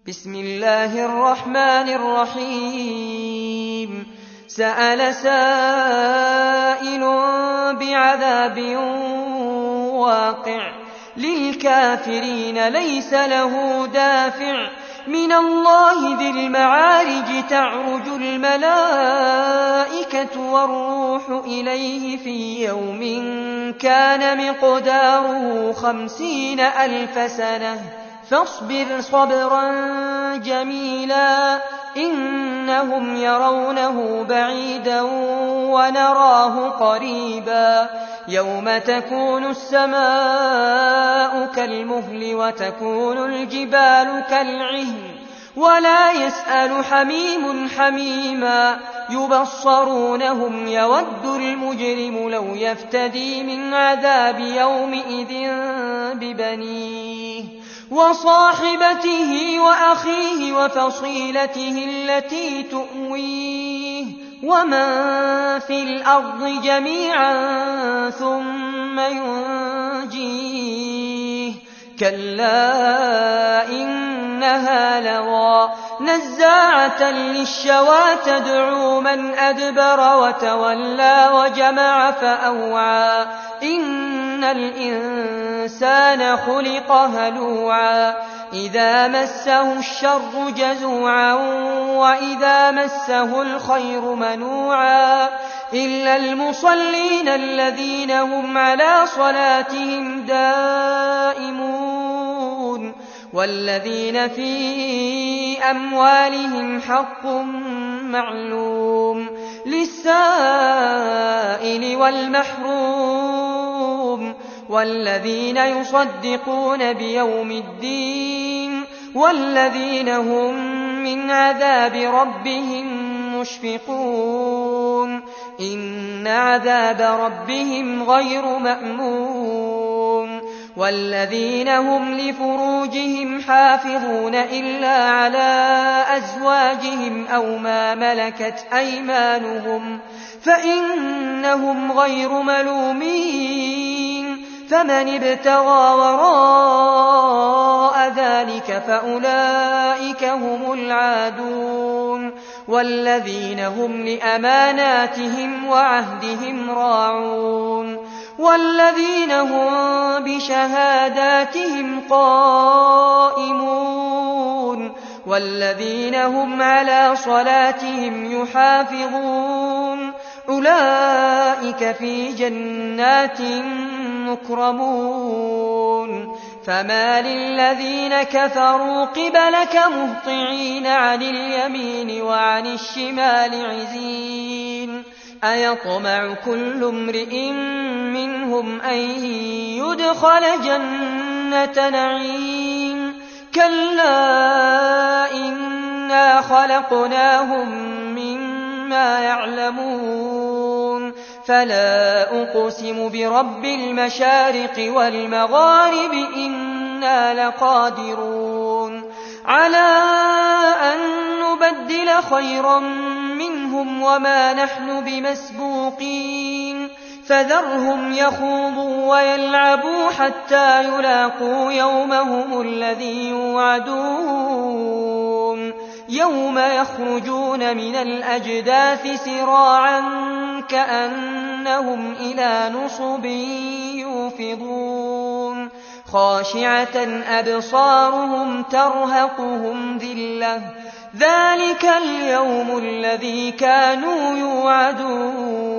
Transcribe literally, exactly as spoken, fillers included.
بسم الله الرحمن الرحيم سأل سائل بعذاب واقع للكافرين ليس له دافع من الله ذي المعارج تعرج الملائكة والروح إليه في يوم كان مقداره خمسين ألف سنة فاصبر صبرا جميلا إنهم يرونه بعيدا ونراه قريبا يوم تكون السماء كالمهل وتكون الجبال كالعهن ولا يسأل حميم حميما يبصرونهم يود المجرم لو يفتدي من عذاب يومئذ ببنيه وصاحبته وأخيه وفصيلته التي تؤويه ومن في الأرض جميعا ثم ينجيه كلا إنها لظى نزاعة للشوى تدعو من أدبر وتولى وجمع فأوعى إن الإنسان خلق هلوعا إذا مسه الشر جزوعا وإذا مسه الخير منوعا إلا المصلين الذين هم على صلاتهم دائمون والذين في أموالهم حق معلوم للسائل والمحروم والذين يصدقون بيوم الدين والذين هم من عذاب ربهم مشفقون إن عذاب ربهم غير مأمون والذين هم لفروجهم حافظون إلا على أزواجهم أو ما ملكت أيمانهم فإنهم غير ملومين فمن ابتغى وراء ذلك فأولئك هم العادون والذين هم لأماناتهم وعهدهم راعون والذين هم بشهاداتهم قائمون والذين هم على صلاتهم يحافظون أولئك في جنات مكرمون فما للذين كفروا قبلك مهطعين عن اليمين وعن الشمال عزين أيطمع كل امرئ منهم أن يدخل جنة نعيم كلا إنا خلقناهم مما يعلمون فلا أقسم برب المشارق والمغارب إنا لقادرون على أن نبدل خيرا منهم وما نحن بمسبوقين فذرهم يخوضوا ويلعبوا حتى يلاقوا يومهم الذي يوعدون يوم يخرجون من الأجداث سراعا كأنهم إلى نصب يوفضون خاشعة أبصارهم ترهقهم ذلة ذلك اليوم الذي كانوا يوعدون